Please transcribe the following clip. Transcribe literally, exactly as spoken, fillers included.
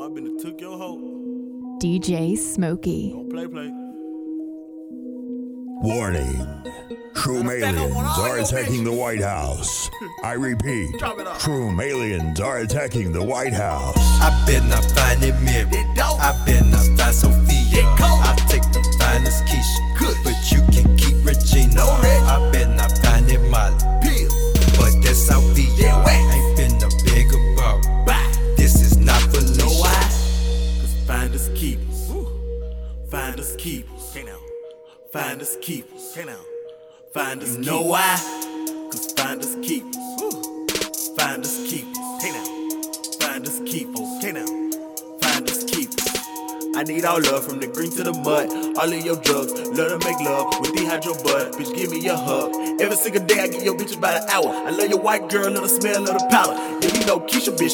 I been and took your hoe. D J Smokey. Don't play, play. Warning. Shroom aliens are attacking the White House. I repeat, Shroom aliens are attacking the White House. I bet not find it Mary. I bet not find Sophia. I take the finest Keisha, but you can keep Regina. I bet not find it Molly, but that's Sophia. Ain't been a big about. This is not Felicia. Cause finders keepers. Finders keepers. Finders keepers. Finders keepers. Know why? Cause finders keepers. Finders keepers. Finders keepers. Finders keepers. I need all love from the green to the mud. All of your drugs, love to make love with dehydro bud. Bitch, give me your hug. Every single day I get your bitch about an hour. I love your white girl, love the smell of the powder. Yeah, you know Keisha, bitch.